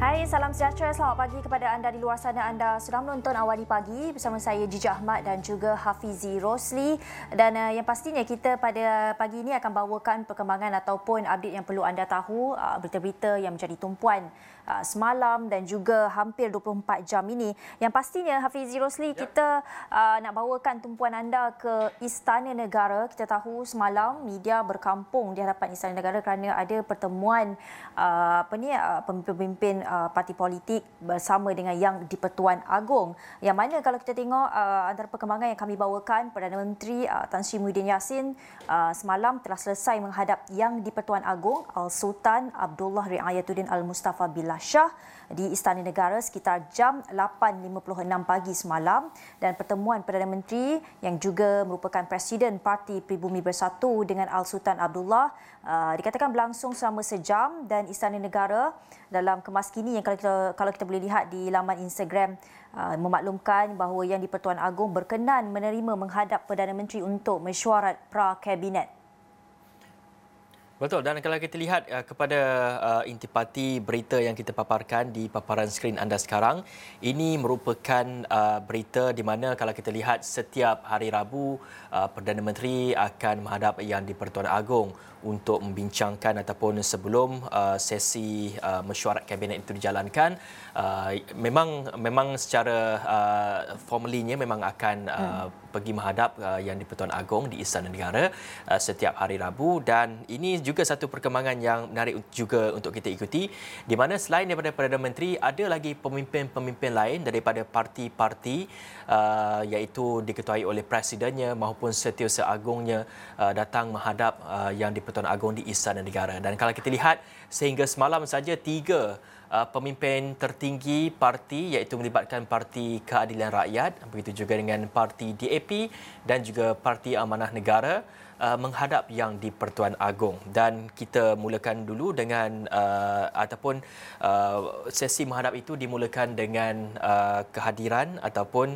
Hai, salam sejahtera. Selamat pagi kepada anda di luar sana. Anda sedang menonton Awani Pagi bersama saya Jiji Ahmad dan juga Hafizi Rosli. Dan yang pastinya kita pada pagi ini akan bawakan perkembangan ataupun update yang perlu anda tahu, berita-berita yang menjadi tumpuan semalam dan juga hampir 24 jam ini. Yang pastinya Hafizi Rosli, kita nak bawakan tumpuan anda ke Istana Negara. Kita tahu semalam media berkampung di hadapan Istana Negara kerana ada pertemuan pemimpin-pemimpin parti politik bersama dengan Yang di-Pertuan Agong. Yang mana kalau kita tengok antara perkembangan yang kami bawakan, Perdana Menteri Tan Sri Muhyiddin Yassin semalam telah selesai menghadap Yang di-Pertuan Agong Al-Sultan Abdullah Riayatuddin Al-Mustafa Billah Shah di Istana Negara sekitar jam 8.56 pagi semalam. Dan pertemuan Perdana Menteri yang juga merupakan Presiden Parti Pribumi Bersatu dengan Al-Sultan Abdullah dikatakan berlangsung selama sejam, dan Istana Negara dalam kemas kini yang kalau kita boleh lihat di laman Instagram memaklumkan bahawa Yang di-Pertuan Agong berkenan menerima menghadap Perdana Menteri untuk mesyuarat pra-kabinet. Betul, dan kalau kita lihat kepada intipati berita yang kita paparkan di paparan skrin anda sekarang, ini merupakan berita di mana kalau kita lihat setiap hari Rabu Perdana Menteri akan menghadap Yang di-Pertuan Agong untuk membincangkan ataupun sebelum sesi mesyuarat kabinet itu dijalankan. Memang secara formalinya memang akan pergi menghadap Yang di-Pertuan Agong di Istana Negara setiap hari Rabu, dan ini juga satu perkembangan yang menarik juga untuk kita ikuti, di mana selain daripada Perdana Menteri ada lagi pemimpin-pemimpin lain daripada parti-parti iaitu diketuai oleh presidennya maupun Setiausaha Agongnya datang menghadap Yang di-Pertuan Agong di Istana Negara. Dan kalau kita lihat sehingga semalam saja 3 pemimpin tertinggi parti iaitu melibatkan Parti Keadilan Rakyat, begitu juga dengan Parti DAP dan juga Parti Amanah Negara menghadap Yang di-Pertuan Agong. Dan kita mulakan dulu dengan sesi menghadap itu dimulakan dengan kehadiran ataupun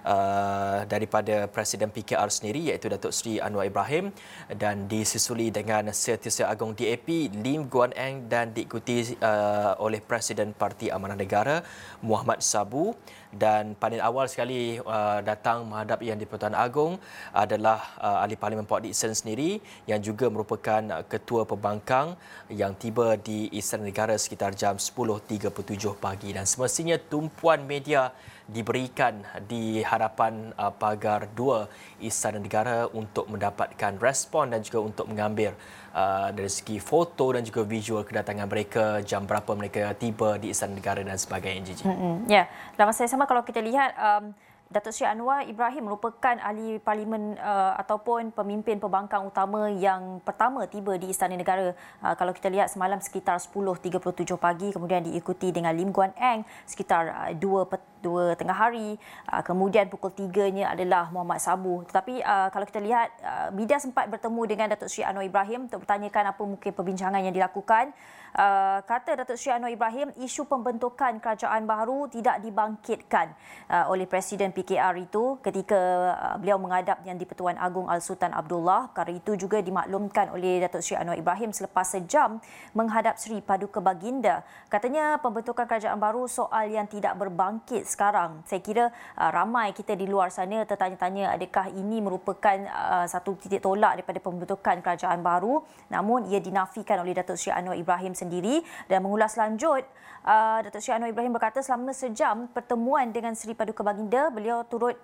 daripada Presiden PKR sendiri iaitu Datuk Seri Anwar Ibrahim, dan disusuli dengan Setiausaha Agong DAP Lim Guan Eng, dan diikuti oleh Presiden Parti Amanah Negara Muhammad Sabu. Dan paling awal sekali datang menghadap Yang di-Pertuan Agong adalah Ahli Parlimen Port Dickson sendiri yang juga merupakan Ketua Pembangkang yang tiba di Istana Negara sekitar jam 10.37 pagi. Dan semestinya tumpuan media diberikan di hadapan pagar 2 Istana Negara untuk mendapatkan respon dan juga untuk mengambil dari segi foto dan juga visual kedatangan mereka, jam berapa mereka tiba di Istana Negara dan sebagainya. Gigi. Ya, dalam masa yang sama kalau kita lihat Datuk Seri Anwar Ibrahim merupakan ahli parlimen ataupun pemimpin pembangkang utama yang pertama tiba di Istana Negara. Kalau kita lihat semalam sekitar 10.37 pagi, kemudian diikuti dengan Lim Guan Eng sekitar 2 tengah hari. Kemudian pukul 3-nya adalah Muhammad Sabu. Tetapi kalau kita lihat media sempat bertemu dengan Datuk Seri Anwar Ibrahim untuk bertanyakan apa mungkin perbincangan yang dilakukan. Kata Datuk Seri Anwar Ibrahim, isu pembentukan kerajaan baru tidak dibangkitkan oleh Presiden PKR itu ketika beliau menghadap Yang di-Pertuan Agong Al-Sultan Abdullah. Perkara itu juga dimaklumkan oleh Datuk Seri Anwar Ibrahim selepas sejam menghadap Seri Paduka Baginda. Katanya pembentukan kerajaan baru soal yang tidak berbangkit sekarang. Saya kira ramai kita di luar sana tertanya-tanya adakah ini merupakan satu titik tolak daripada pembentukan kerajaan baru. Namun ia dinafikan oleh Datuk Seri Anwar Ibrahim sendiri. Dan mengulas lanjut, Datuk Seri Anwar Ibrahim berkata selama sejam pertemuan dengan Seri Paduka Baginda, beliau turut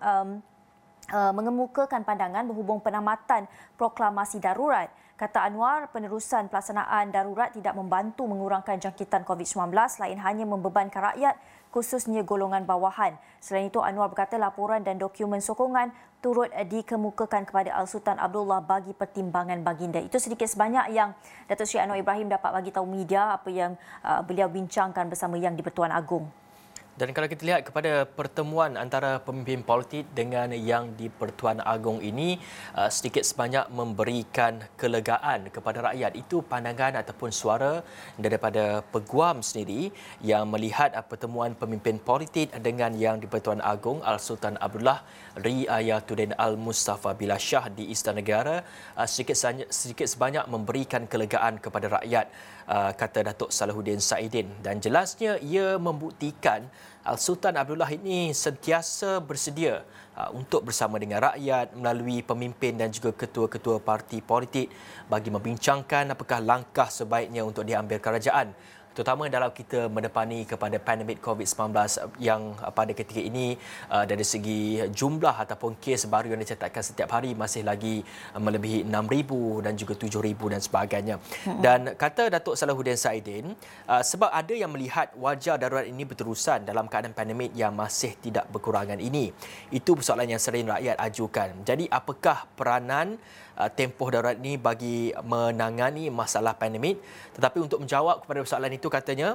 mengemukakan pandangan berhubung penamatan proklamasi darurat. Kata Anwar, penerusan pelaksanaan darurat tidak membantu mengurangkan jangkitan COVID-19, lain hanya membebankan rakyat, khususnya golongan bawahan. Selain itu, Anwar berkata laporan dan dokumen sokongan turut dikemukakan kepada Al-Sultan Abdullah bagi pertimbangan baginda. Itu sedikit sebanyak yang Datuk Seri Anwar Ibrahim dapat bagi tahu media apa yang beliau bincangkan bersama Yang di-Pertuan Agong. Dan kalau kita lihat kepada pertemuan antara pemimpin politik dengan yang di-Pertuan Agong ini sedikit sebanyak memberikan kelegaan kepada rakyat. Itu pandangan ataupun suara daripada peguam sendiri yang melihat pertemuan pemimpin politik dengan yang di-Pertuan Agong Al-Sultan Abdullah Riayatuddin Al-Mustafa Billah Shah di Istana Negara sedikit sebanyak memberikan kelegaan kepada rakyat, kata Datuk Salahuddin Saidin. Dan jelasnya ia membuktikan Al-Sultan Abdullah ini sentiasa bersedia untuk bersama dengan rakyat melalui pemimpin dan juga ketua-ketua parti politik bagi membincangkan apakah langkah sebaiknya untuk diambil kerajaan, terutama dalam kita menepani kepada pandemik COVID-19 yang pada ketika ini dari segi jumlah ataupun kes baru yang dicatatkan setiap hari masih lagi melebihi 6,000 dan juga 7,000 dan sebagainya. Dan kata Datuk Salahuddin Saidin, sebab ada yang melihat wajah darurat ini berterusan dalam keadaan pandemik yang masih tidak berkurangan ini. Itu persoalan yang sering rakyat ajukan. Jadi apakah peranan tempoh darurat ini bagi menangani masalah pandemik? Tetapi untuk menjawab kepada persoalan itu, katanya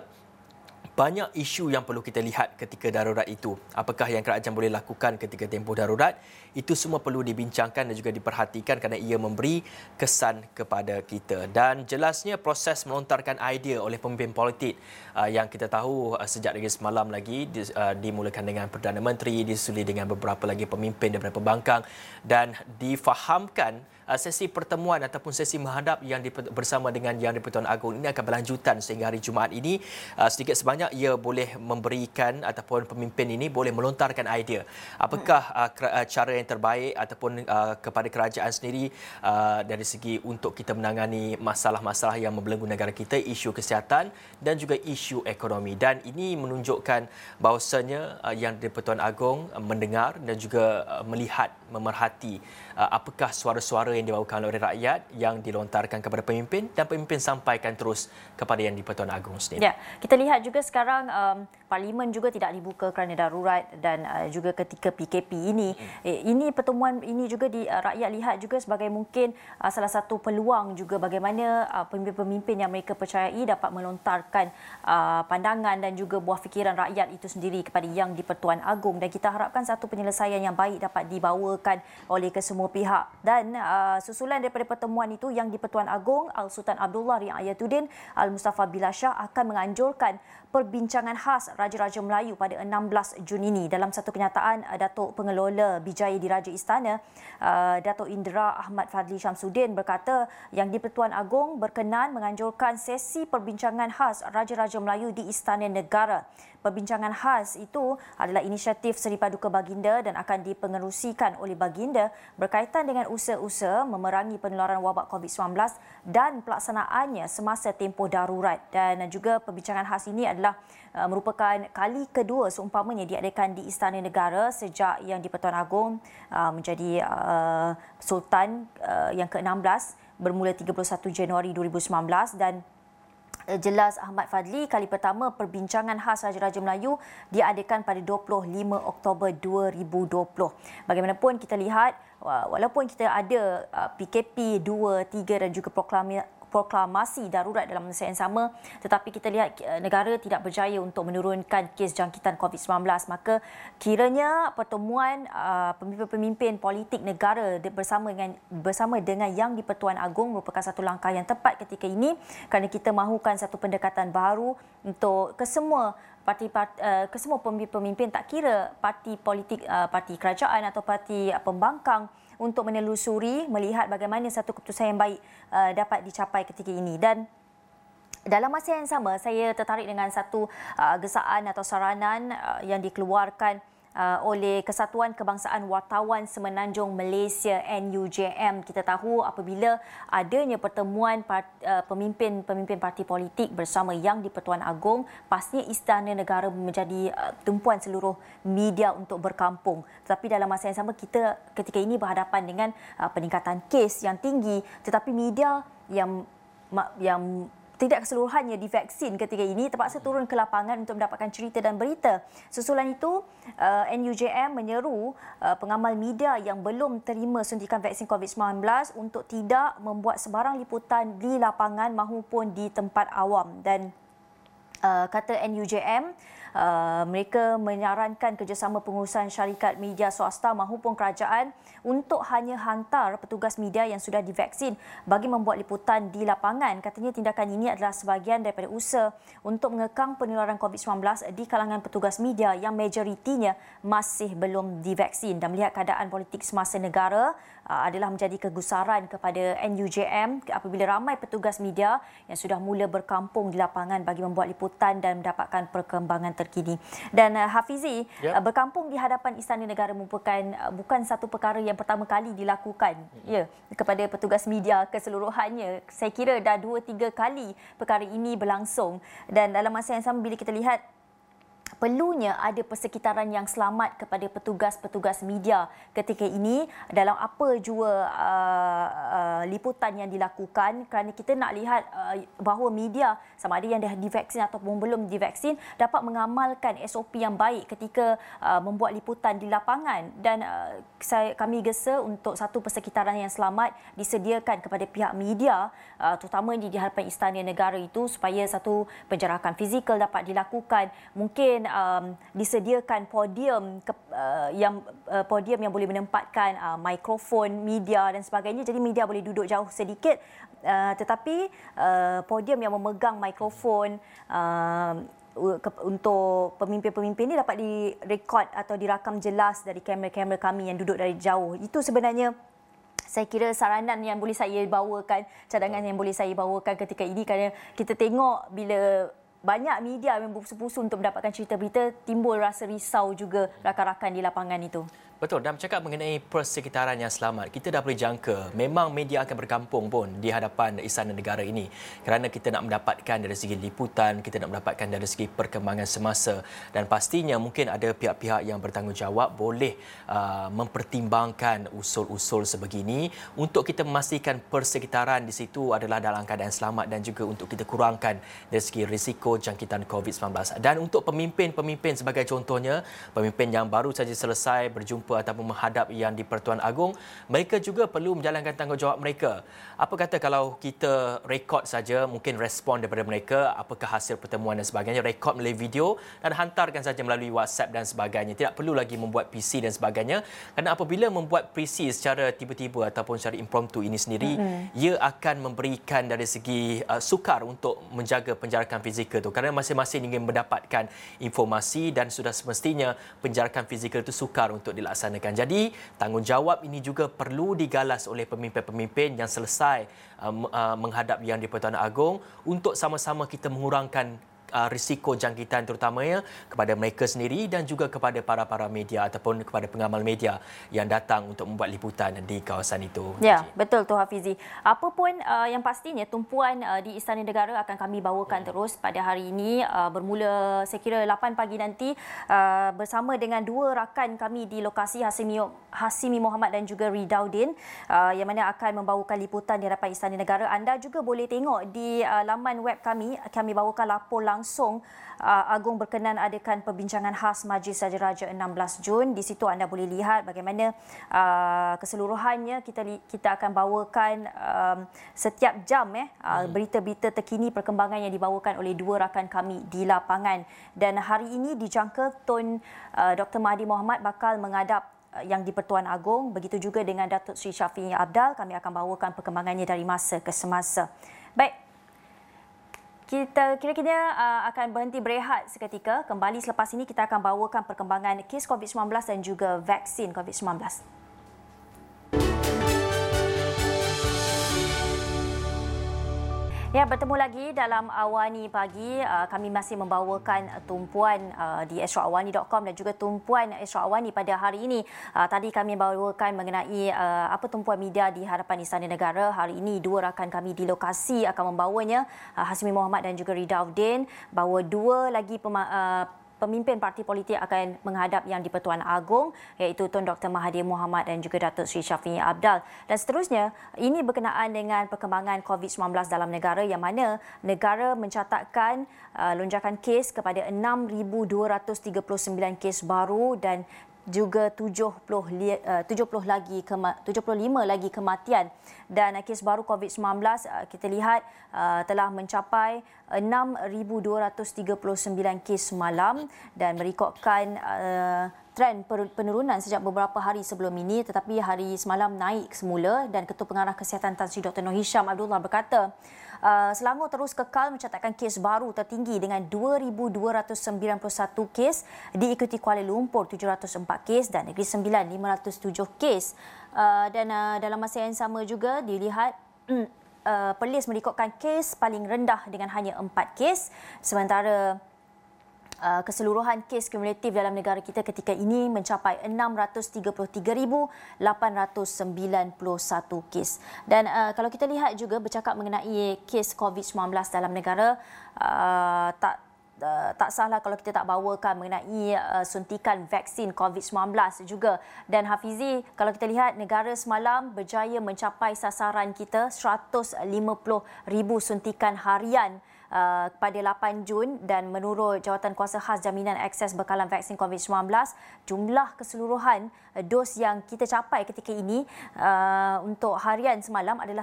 banyak isu yang perlu kita lihat ketika darurat itu. Apakah yang kerajaan boleh lakukan ketika tempoh darurat? Itu semua perlu dibincangkan dan juga diperhatikan kerana ia memberi kesan kepada kita. Dan jelasnya proses melontarkan idea oleh pemimpin politik yang kita tahu sejak dari semalam lagi dimulakan dengan Perdana Menteri, disuli dengan beberapa lagi pemimpin daripada pembangkang dan difahamkan sesi pertemuan ataupun sesi menghadap yang bersama dengan Yang di-Pertuan Agong ini akan berlanjutan sehingga hari Jumaat ini. Sedikit sebanyak ia boleh memberikan ataupun pemimpin ini boleh melontarkan idea. Apakah cara yang terbaik ataupun kepada kerajaan sendiri dari segi untuk kita menangani masalah-masalah yang membelenggu negara kita, isu kesihatan dan juga isu ekonomi. Dan ini menunjukkan bahawasanya Yang di-Pertuan Agong mendengar dan juga melihat, memerhati apakah suara-suara yang dibawakan oleh rakyat yang dilontarkan kepada pemimpin dan pemimpin sampaikan terus kepada Yang di-Pertuan Agong sendiri. Ya, kita lihat juga sekarang Parlimen juga tidak dibuka kerana darurat dan juga ketika PKP ini. Ini pertemuan ini juga rakyat lihat juga sebagai mungkin salah satu peluang juga bagaimana pemimpin-pemimpin yang mereka percayai dapat melontarkan pandangan dan juga buah fikiran rakyat itu sendiri kepada Yang di-Pertuan Agong, dan kita harapkan satu penyelesaian yang baik dapat dibawakan oleh kesemua pihak. Dan susulan daripada pertemuan itu, Yang di-Pertuan Agong Al-Sultan Abdullah Riayatuddin Al-Mustafa Billah Shah akan menganjurkan perbincangan khas Raja-Raja Melayu pada 16 Jun ini. Dalam satu kenyataan, Datuk Pengelola Bijaya Diraja Istana, Datuk Indra Ahmad Fadli Syamsuddin berkata Yang di-Pertuan Agong berkenan menganjurkan sesi perbincangan khas Raja-Raja Melayu di Istana Negara. Perbincangan khas itu adalah inisiatif Seri Paduka Baginda dan akan dipengerusikan oleh Baginda berkaitan dengan usaha-usaha memerangi penularan wabak COVID-19 dan pelaksanaannya semasa tempoh darurat. Dan juga perbincangan khas ini adalah merupakan kali kedua seumpamanya diadakan di Istana Negara sejak Yang di-Pertuan Agong menjadi Sultan yang ke-16 bermula 31 Januari 2019. Dan jelas Ahmad Fadli, kali pertama perbincangan khas Raja-Raja Melayu diadakan pada 25 Oktober 2020. Bagaimanapun kita lihat, walaupun kita ada PKP 2, 3 dan juga proklamasi darurat dalam masa yang sama, tetapi kita lihat negara tidak berjaya untuk menurunkan kes jangkitan COVID-19. Maka kiranya pertemuan pemimpin-pemimpin politik negara bersama dengan Yang di-Pertuan Agong merupakan satu langkah yang tepat ketika ini, kerana kita mahukan satu pendekatan baru untuk kesemua pemimpin, tak kira parti politik, parti kerajaan atau parti pembangkang, untuk menelusuri melihat bagaimana satu keputusan yang baik dapat dicapai ketika ini. Dan dalam masa yang sama, saya tertarik dengan satu gesaan atau saranan yang dikeluarkan oleh Kesatuan Kebangsaan Wartawan Semenanjung Malaysia NUJM. Kita tahu apabila adanya pertemuan pemimpin-pemimpin parti politik bersama Yang di-Pertuan Agong, pastinya Istana Negara menjadi tumpuan seluruh media untuk berkampung. Tetapi dalam masa yang sama, kita ketika ini berhadapan dengan peningkatan kes yang tinggi, tetapi media yang tidak keseluruhannya divaksin ketika ini terpaksa turun ke lapangan untuk mendapatkan cerita dan berita. Susulan itu, NUJM menyeru pengamal media yang belum terima suntikan vaksin COVID-19 untuk tidak membuat sebarang liputan di lapangan maupun di tempat awam. Dan kata NUJM, Mereka menyarankan kerjasama pengurusan syarikat media swasta maupun kerajaan untuk hanya hantar petugas media yang sudah divaksin bagi membuat liputan di lapangan. Katanya tindakan ini adalah sebahagian daripada usaha untuk mengekang penularan COVID-19 di kalangan petugas media yang majoritinya masih belum divaksin. Dan melihat keadaan politik semasa negara adalah menjadi kegusaran kepada NUJM apabila ramai petugas media yang sudah mula berkampung di lapangan bagi membuat liputan dan mendapatkan perkembangan terkini. Dan Hafizi, berkampung di hadapan Istana Negara merupakan bukan satu perkara yang pertama kali dilakukan kepada petugas media keseluruhannya. Saya kira dah 2-3 kali perkara ini berlangsung, dan dalam masa yang sama bila kita lihat perlunya ada persekitaran yang selamat kepada petugas-petugas media ketika ini dalam apa jua liputan yang dilakukan, kerana kita nak lihat bahawa media sama ada yang dah divaksin ataupun belum divaksin dapat mengamalkan SOP yang baik ketika membuat liputan di lapangan. Dan kami gesa untuk satu persekitaran yang selamat disediakan kepada pihak media, terutama di hadapan Istana Negara itu, supaya satu penjarakan fizikal dapat dilakukan. Mungkin disediakan podium yang boleh menempatkan mikrofon media dan sebagainya, jadi media boleh duduk jauh sedikit, tetapi podium yang memegang mikrofon untuk pemimpin-pemimpin ini dapat direkod atau dirakam jelas dari kamera-kamera kami yang duduk dari jauh. Itu sebenarnya saya kira saranan yang boleh saya bawakan, cadangan yang boleh saya bawakan ketika ini, kerana kita tengok bila banyak media yang berpusu-pusu untuk mendapatkan cerita berita, timbul rasa risau juga rakan-rakan di lapangan itu. Betul, dan bercakap mengenai persekitaran yang selamat, kita dah boleh jangka memang media akan berkampung pun di hadapan Istana Negara ini, kerana kita nak mendapatkan dari segi liputan, kita nak mendapatkan dari segi perkembangan semasa, dan pastinya mungkin ada pihak-pihak yang bertanggungjawab boleh mempertimbangkan usul-usul sebegini untuk kita memastikan persekitaran di situ adalah dalam keadaan selamat dan juga untuk kita kurangkan dari segi risiko jangkitan COVID-19. Dan untuk pemimpin-pemimpin sebagai contohnya, pemimpin yang baru saja selesai berjumpa ataupun menghadap Yang di-Pertuan Agong, mereka juga perlu menjalankan tanggungjawab mereka. Apa kata kalau kita rekod saja, mungkin respon daripada mereka, apakah hasil pertemuan dan sebagainya, rekod melalui video dan hantarkan saja melalui WhatsApp dan sebagainya. Tidak perlu lagi membuat PC dan sebagainya, kerana apabila membuat PC secara tiba-tiba ataupun secara impromptu ini sendiri, ia akan memberikan dari segi sukar untuk menjaga penjarakan fizikal itu, kerana masing-masing ingin mendapatkan informasi dan sudah semestinya penjarakan fizikal itu sukar untuk dilaksanakan. Jadi tanggungjawab ini juga perlu digalas oleh pemimpin-pemimpin yang selesai menghadap Yang di-Pertuan Agong untuk sama-sama kita mengurangkan risiko jangkitan terutamanya kepada mereka sendiri dan juga kepada para media ataupun kepada pengamal media yang datang untuk membuat liputan di kawasan itu. Ya, betul tu Hafizi. Apapun yang pastinya tumpuan di Istana Negara akan kami bawakan terus pada hari ini, bermula saya kira 8 pagi nanti bersama dengan dua rakan kami di lokasi, Hasimi Mohamad dan juga Ridaudin, yang mana akan membawakan liputan di hadapan Istana Negara. Anda juga boleh tengok di laman web kami bawakan lapor langsung Agong berkenan adakan perbincangan khas Majlis Raja-Raja 16 Jun. Di situ anda boleh lihat bagaimana keseluruhannya kita akan bawakan setiap jam berita-berita terkini, perkembangan yang dibawakan oleh dua rakan kami di lapangan. Dan hari ini dijangka Tun Dr. Mahathir Mohamad bakal menghadap Yang di-Pertuan Agong. Begitu juga dengan Datuk Seri Shafie Apdal. Kami akan bawakan perkembangannya dari masa ke semasa. Baik. Kita kira-kira akan berhenti berehat seketika. Kembali selepas ini kita akan bawakan perkembangan kes COVID-19 dan juga vaksin COVID-19. Ya, bertemu lagi dalam Awani Pagi. Kami masih membawakan tumpuan di asroawani.com dan juga tumpuan Astro Awani pada hari ini. Tadi kami bawakan mengenai apa tumpuan media di hadapan Istana Negara. Hari ini dua rakan kami di lokasi akan membawanya, Hasimi Mohamad dan juga Ridaudin. Bahawa dua lagi pemimpin parti politik akan menghadap Yang di-Pertuan Agong, iaitu Tun Dr. Mahathir Mohamad dan juga Datuk Seri Shafie Apdal. Dan seterusnya, ini berkenaan dengan perkembangan COVID-19 dalam negara, yang mana negara mencatatkan lonjakan kes kepada 6,239 kes baru dan juga 75 lagi kematian. Dan kes baru COVID-19 kita lihat telah mencapai 6,239 kes semalam dan merekodkan trend penurunan sejak beberapa hari sebelum ini, tetapi hari semalam naik semula. Dan Ketua Pengarah Kesihatan Tan Sri Dr. Noor Hisham Abdullah berkata, Selangor terus kekal mencatatkan kes baru tertinggi dengan 2,291 kes, diikuti Kuala Lumpur 704 kes dan Negeri Sembilan 507 kes. Dan dalam masa yang sama juga dilihat Perlis merekodkan kes paling rendah dengan hanya 4 kes, sementara keseluruhan kes kumulatif dalam negara kita ketika ini mencapai 633,891 kes. Dan kalau kita lihat juga bercakap mengenai kes COVID-19 dalam negara, tak salah kalau kita tak bawakan mengenai suntikan vaksin COVID-19 juga. Dan Hafizi, kalau kita lihat negara semalam berjaya mencapai sasaran kita 150,000 suntikan harian pada 8 Jun, dan menurut Jawatankuasa Khas Jaminan Akses Bekalan Vaksin COVID-19, jumlah keseluruhan dos yang kita capai ketika ini untuk harian semalam adalah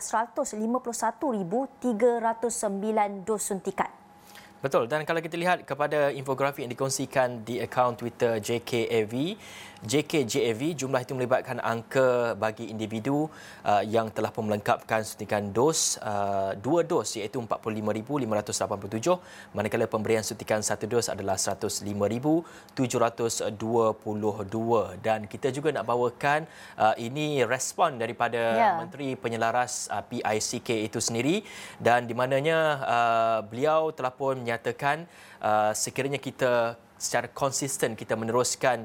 151,309 dos suntikan. Betul, dan kalau kita lihat kepada infografik yang dikongsikan di akaun Twitter JKJAV, jumlah itu melibatkan angka bagi individu yang telah pun melengkapkan suntikan dos 2 dos iaitu 45,587, manakala pemberian suntikan 1 dos adalah 105,722. Dan kita juga nak bawakan ini respon daripada Menteri Penyelaras PICK itu sendiri, dan di mananya beliau telah pun menyatakan sekiranya kita secara konsisten kita meneruskan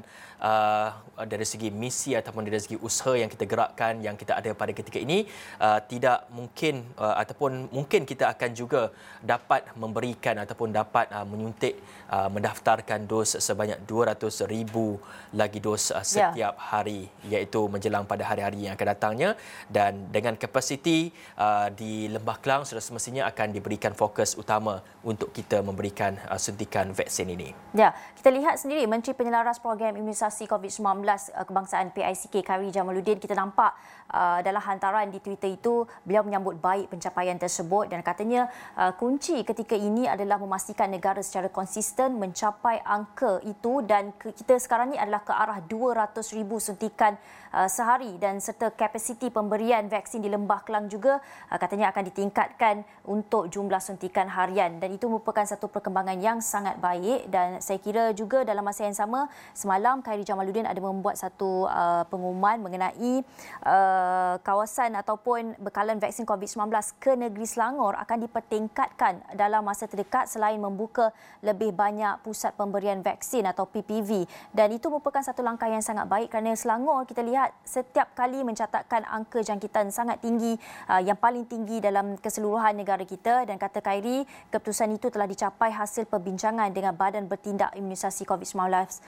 dari segi misi ataupun dari segi usaha yang kita gerakkan, yang kita ada pada ketika ini, tidak mungkin ataupun mungkin kita akan juga dapat memberikan ataupun dapat menyuntik mendaftarkan dos sebanyak 200,000 lagi dos setiap hari, iaitu menjelang pada hari-hari yang akan datangnya. Dan dengan kapasiti di Lembah Kelang sudah semestinya akan diberikan fokus utama untuk kita memberikan suntikan vaksin ini. Ya, kita lihat sendiri Menteri Penyelaras Program Imunisasi COVID-19 Kebangsaan PICK Khairi Jamaluddin, kita nampak dalam hantaran di Twitter itu beliau menyambut baik pencapaian tersebut dan katanya kunci ketika ini adalah memastikan negara secara konsisten mencapai angka itu, dan kita sekarang ini adalah ke arah 200,000 suntikan sehari, dan serta kapasiti pemberian vaksin di Lembah Kelang juga katanya akan ditingkatkan untuk jumlah suntikan harian, dan itu merupakan satu perkembangan yang sangat baik. Dan saya kira juga dalam masa yang sama semalam Khairi Jamaluddin ada membuat satu pengumuman mengenai kawasan ataupun bekalan vaksin COVID-19 ke negeri Selangor akan dipertingkatkan dalam masa terdekat selain membuka lebih banyak pusat pemberian vaksin atau PPV, dan itu merupakan satu langkah yang sangat baik kerana Selangor kita lihat setiap kali mencatatkan angka jangkitan sangat tinggi, yang paling tinggi dalam keseluruhan negara kita. Dan kata Khairi, keputusan itu telah dicapai hasil perbincangan dengan Badan Bertindak Imunisasi COVID-19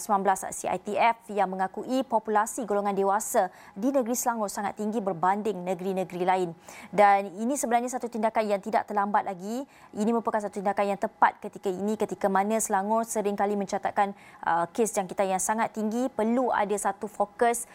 CITF yang mengakui populasi golongan dewasa di negeri Selangor sangat tinggi berbanding negeri-negeri lain. Dan ini sebenarnya satu tindakan yang tidak terlambat lagi. Ini merupakan satu tindakan yang tepat ketika ini, ketika mana Selangor seringkali mencatatkan kes jangkitan yang sangat tinggi. Perlu ada satu fokus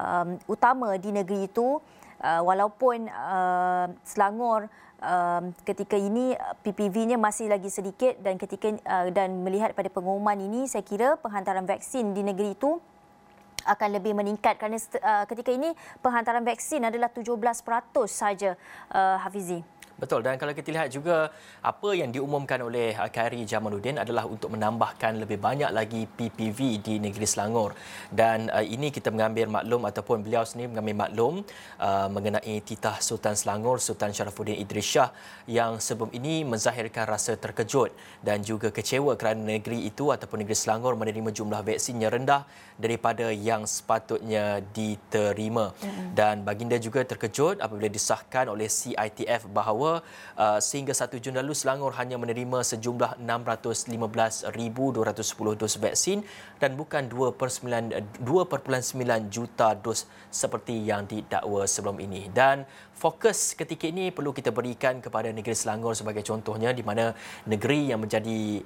utama di negeri itu, walaupun Selangor ketika ini PPV-nya masih lagi sedikit, dan dan melihat pada pengumuman ini, saya kira penghantaran vaksin di negeri itu akan lebih meningkat kerana ketika ini penghantaran vaksin adalah 17% saja, Hafizi. Betul, dan kalau kita lihat juga apa yang diumumkan oleh Khairi Jamaluddin adalah untuk menambahkan lebih banyak lagi PPV di negeri Selangor. Dan ini kita mengambil maklum ataupun beliau sendiri mengambil maklum mengenai titah Sultan Selangor, Sultan Sharafuddin Idris Shah, yang sebelum ini menzahirkan rasa terkejut dan juga kecewa kerana negeri itu ataupun negeri Selangor menerima jumlah vaksin yang rendah daripada yang sepatutnya diterima. Dan baginda juga terkejut apabila disahkan oleh CITF bahawa bahawa sehingga 1 Jun lalu Selangor hanya menerima sejumlah 615,210 dos vaksin dan bukan 2.9 juta dos seperti yang didakwa sebelum ini. Dan fokus ketika ini perlu kita berikan kepada negeri Selangor sebagai contohnya, di mana negeri yang menjadi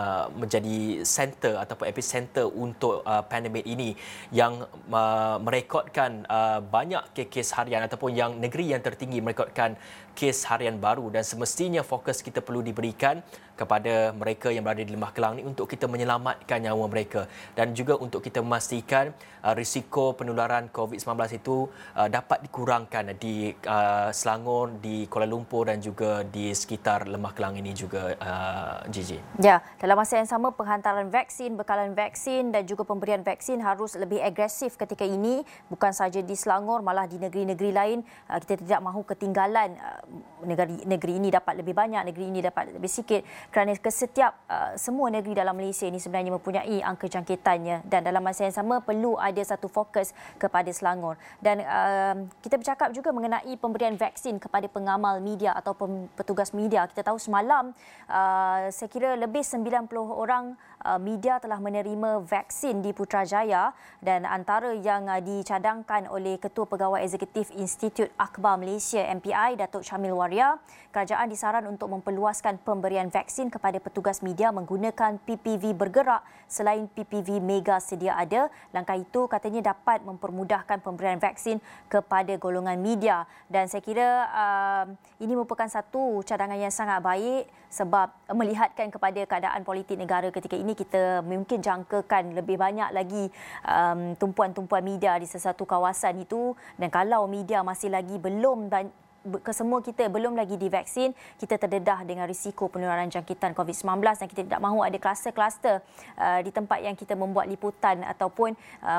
center ataupun epicenter untuk pandemik ini, yang merekodkan banyak kes harian ataupun yang negeri yang tertinggi merekodkan kes harian baru, dan semestinya fokus kita perlu diberikan kepada mereka yang berada di Lembah Kelang ini untuk kita menyelamatkan nyawa mereka dan juga untuk kita memastikan risiko penularan COVID-19 itu dapat dikurangkan di Selangor, di Kuala Lumpur dan juga di sekitar Lembah Kelang ini juga, Gigi. Ya, dalam masa yang sama penghantaran vaksin, bekalan vaksin dan juga pemberian vaksin harus lebih agresif ketika ini, bukan sahaja di Selangor, malah di negeri-negeri lain. Kita tidak mahu ketinggalan negeri ini dapat lebih banyak, negeri ini dapat lebih sikit, kerana setiap semua negeri dalam Malaysia ini sebenarnya mempunyai angka jangkitannya, dan dalam masa yang sama perlu ada satu fokus kepada Selangor. Dan kita bercakap juga mengenai pemberian vaksin kepada pengamal media atau petugas media. Kita tahu semalam saya kira lebih 90 orang media telah menerima vaksin di Putrajaya, dan antara yang dicadangkan oleh Ketua Pegawai Eksekutif Institut Akhbar Malaysia MPI, Datuk Syamil Waria, kerajaan disaran untuk memperluaskan pemberian vaksin kepada petugas media menggunakan PPV bergerak selain PPV Mega sedia ada. Langkah itu katanya dapat mempermudahkan pemberian vaksin kepada golongan media, dan saya kira ini merupakan satu cadangan yang sangat baik sebab melihatkan kepada keadaan politik negara ketika ini, kita mungkin jangkakan lebih banyak lagi tumpuan-tumpuan media di sesuatu kawasan itu, dan kalau media masih lagi kesemua kita belum lagi divaksin, kita terdedah dengan risiko penularan jangkitan COVID-19, dan kita tidak mahu ada kluster-kluster di tempat yang kita membuat liputan ataupun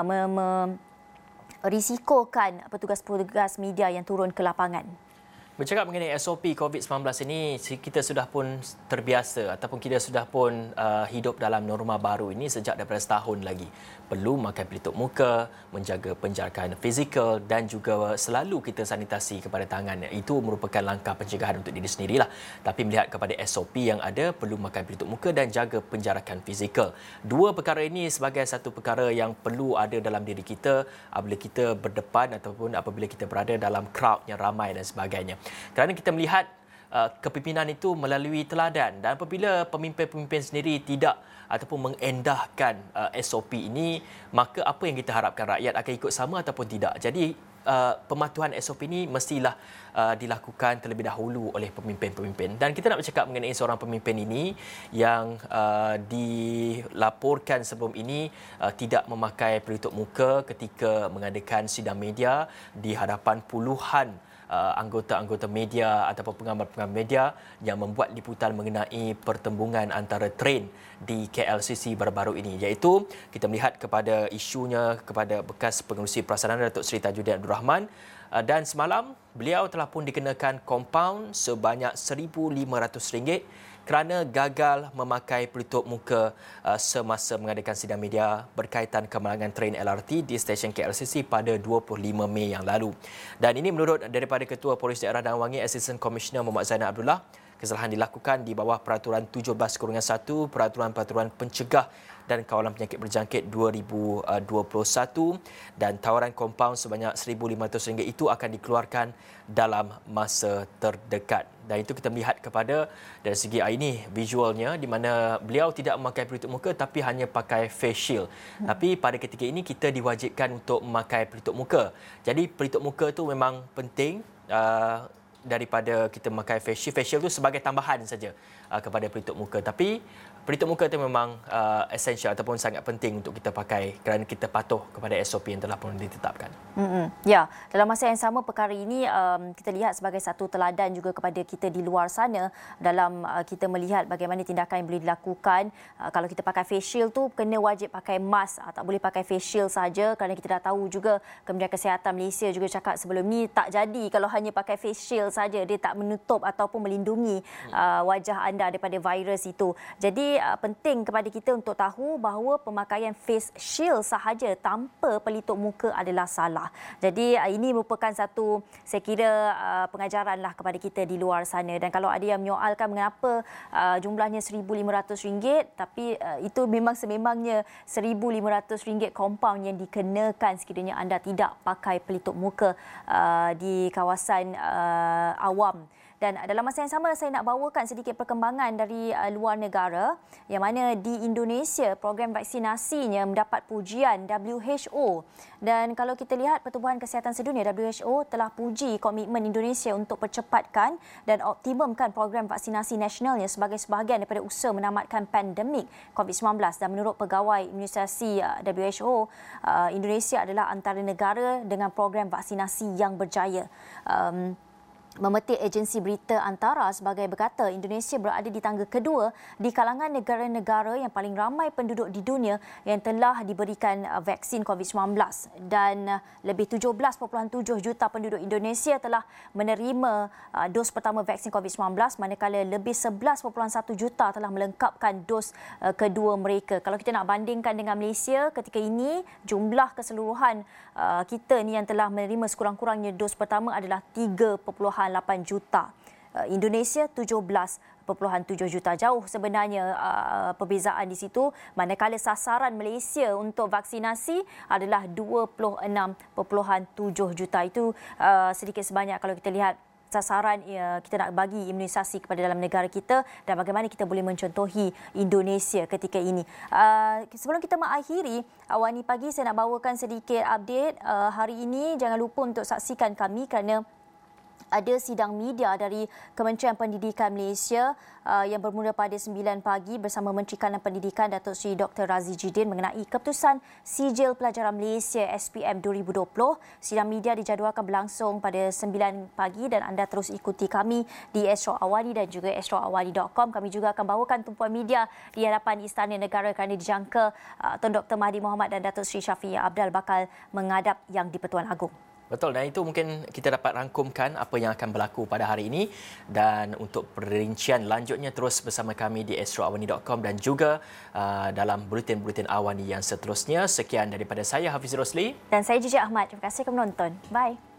risikokan petugas-petugas media yang turun ke lapangan. Bercakap mengenai SOP COVID-19 ini, kita sudah pun terbiasa ataupun kita sudah pun hidup dalam norma baru ini sejak daripada setahun lagi. Perlu makan pelitup muka, menjaga penjarakan fizikal dan juga selalu kita sanitasi kepada tangan. Itu merupakan langkah pencegahan untuk diri sendirilah. Tapi melihat kepada SOP yang ada, perlu makan pelitup muka dan jaga penjarakan fizikal. Dua perkara ini sebagai satu perkara yang perlu ada dalam diri kita apabila kita berdepan ataupun apabila kita berada dalam crowd yang ramai dan sebagainya. Kerana kita melihat kepimpinan itu melalui teladan, dan apabila pemimpin-pemimpin sendiri tidak ataupun mengendahkan SOP ini, maka apa yang kita harapkan rakyat akan ikut sama ataupun tidak. Jadi pematuhan SOP ini mestilah dilakukan terlebih dahulu oleh pemimpin-pemimpin. Dan kita nak bercakap mengenai seorang pemimpin ini yang dilaporkan sebelum ini tidak memakai pelitup muka ketika mengadakan sidang media di hadapan puluhan anggota-anggota media ataupun pengamal-pengamal media yang membuat liputan mengenai pertembungan antara train di KLCC baru-baru ini, iaitu kita melihat kepada isunya kepada bekas pengerusi Prasarana Datuk Seri Tajuddin Abdul Rahman, dan semalam beliau telah pun dikenakan kompaun sebanyak RM1,500 kerana gagal memakai pelitup muka semasa mengadakan sidang media berkaitan kemalangan train LRT di stesen KLCC pada 25 Mei yang lalu. Dan ini menurut daripada Ketua Polis Daerah Dan Wangi, Assistant Commissioner Muhammad Zainal Abdullah, kesalahan dilakukan di bawah Peraturan 17/1 Peraturan Pencegah dan Kawalan Penyakit Berjangkit 2021, dan tawaran kompaun sebanyak RM1,500 itu akan dikeluarkan dalam masa terdekat. Dan itu kita melihat kepada dari segi ini visualnya, di mana beliau tidak memakai pelitup muka tapi hanya pakai face shield. Tapi pada ketika ini kita diwajibkan untuk memakai pelitup muka. Jadi pelitup muka itu memang penting daripada kita memakai face shield. Face shield itu sebagai tambahan saja kepada pelitup muka. Tapi pelitup muka itu memang essential ataupun sangat penting untuk kita pakai kerana kita patuh kepada SOP yang telah pun ditetapkan. Ya, dalam masa yang sama perkara ini kita lihat sebagai satu teladan juga kepada kita di luar sana dalam kita melihat bagaimana tindakan yang boleh dilakukan. Kalau kita pakai face shield tu kena wajib pakai mask, tak boleh pakai face shield saja, kerana kita dah tahu juga Kementerian Kesihatan Malaysia juga cakap sebelum ni tak jadi kalau hanya pakai face shield saja, dia tak menutup ataupun melindungi wajah anda daripada virus itu. Jadi penting kepada kita untuk tahu bahawa pemakaian face shield sahaja tanpa pelitup muka adalah salah. Jadi ini merupakan satu, saya kira, pengajaranlah kepada kita di luar sana. Dan kalau ada yang menyoalkan mengapa jumlahnya RM1,500, tapi itu memang sememangnya RM1,500 compound yang dikenakan sekiranya anda tidak pakai pelitup muka di kawasan awam. Dan dalam masa yang sama, saya nak bawakan sedikit perkembangan dari luar negara, yang mana di Indonesia program vaksinasinya mendapat pujian WHO. Dan kalau kita lihat Pertubuhan Kesihatan Sedunia WHO telah puji komitmen Indonesia untuk percepatkan dan optimumkan program vaksinasi nasionalnya sebagai sebahagian daripada usaha menamatkan pandemik COVID-19. Dan menurut pegawai imunisasi WHO, Indonesia adalah antara negara dengan program vaksinasi yang berjaya. Memetik agensi berita Antara sebagai berkata, Indonesia berada di tangga kedua di kalangan negara-negara yang paling ramai penduduk di dunia yang telah diberikan vaksin COVID-19, dan lebih 17.7 juta penduduk Indonesia telah menerima dos pertama vaksin COVID-19, manakala lebih 11.1 juta telah melengkapkan dos kedua mereka. Kalau kita nak bandingkan dengan Malaysia ketika ini, jumlah keseluruhan kita ni yang telah menerima sekurang-kurangnya dos pertama adalah 3.8 juta. Indonesia 17.7 juta. Jauh sebenarnya perbezaan di situ. Manakala sasaran Malaysia untuk vaksinasi adalah 26.7 juta. Itu sedikit sebanyak kalau kita lihat sasaran kita nak bagi imunisasi kepada dalam negara kita dan bagaimana kita boleh mencontohi Indonesia ketika ini. Sebelum kita mengakhiri Awani Pagi, saya nak bawakan sedikit update hari ini. Jangan lupa untuk saksikan kami kerana ada sidang media dari Kementerian Pendidikan Malaysia yang bermula pada 9 pagi bersama Menteri Kanan Pendidikan Datuk Seri Dr. Razzie Jidin mengenai keputusan Sijil Pelajaran Malaysia SPM 2020. Sidang media dijadualkan berlangsung pada 9 pagi dan anda terus ikuti kami di Astro Awani dan juga astroawani.com. Kami juga akan bawakan tumpuan media di hadapan Istana Negara kerana dijangka Tun Dr. Mahathir Mohamad dan Datuk Seri Shafie Apdal bakal menghadap Yang di-Pertuan Agong. Betul, dan itu mungkin kita dapat rangkumkan apa yang akan berlaku pada hari ini. Dan untuk perincian lanjutnya terus bersama kami di astroawani.com dan juga dalam buletin-buletin Awani yang seterusnya. Sekian daripada saya, Hafiz Rosli. Dan saya Jijak Ahmad. Terima kasih kerana menonton. Bye.